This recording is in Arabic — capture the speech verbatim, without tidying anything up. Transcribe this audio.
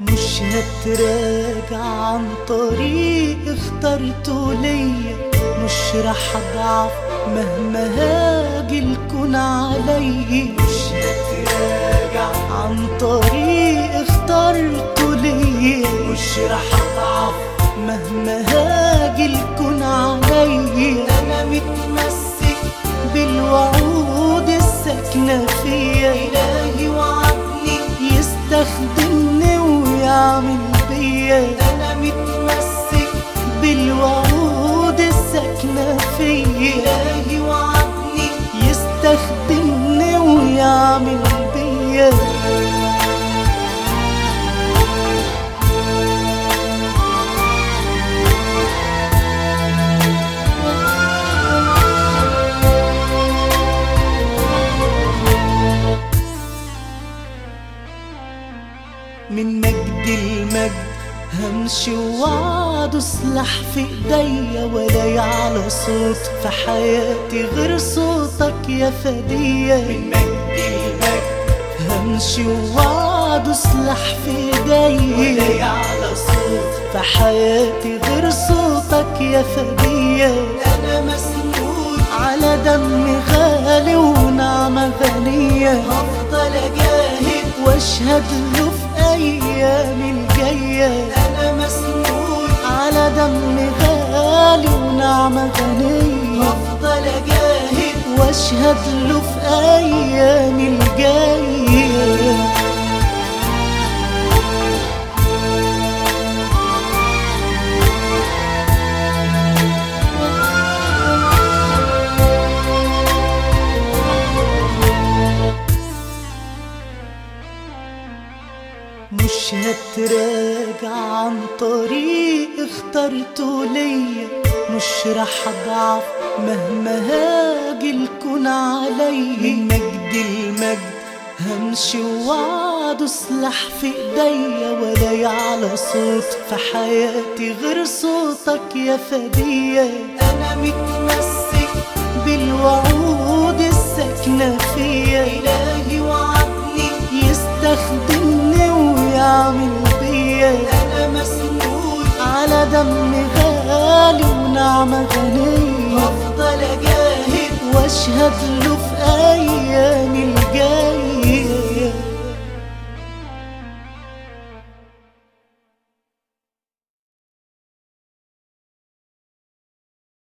مش هتراجع عن طريق اخترته ليا، مش رح اضعف مهما هاجي الكون علي. مش هتراجع عن طريق اخترته ليا، مش رح اضعف مهما هاجي الكون علي. انا متمسك بالوعود الساكنة فيا، إلهي وعدني يستخدمني ويعمل بيا. انا متمسك بالوعود الساكنة فيا، إلهي وعدني يستخدمني ويعمل بيا. من مجد المجد همشي ووعد سلاح في ايديا، ولا يعلى صوت في حياتي غير صوتك يا فدية. من مجد المجد همشي ووعد سلاح في ايديا، ولا يعلى صوت في حياتي غير صوتك يا فدية. انا مسنود على دم غالي ونعمة غنية، هفضل اجاهد واشهد له في ايامي الجاية. انا مسنود على دم غالي ونعمة غنية، هفضل اجاهد واشهد له في ايامي الجاية. مش هتراجع عن طريق اخترته ليا، مش رح اضعف مهما هاجي الكون علي. من مجد المجد همشي ووعد سلاح في ايديا، ولا يعلى صوت في حياتي غير صوتك يا فدية. انا متمسك بالوعود الساكنة فيا، إلهي وعدني يستخدمني ويعمل بيا. انا مسنود على دم غالي ونعمة غنية، هفضل اجاهد واشهد له في ايام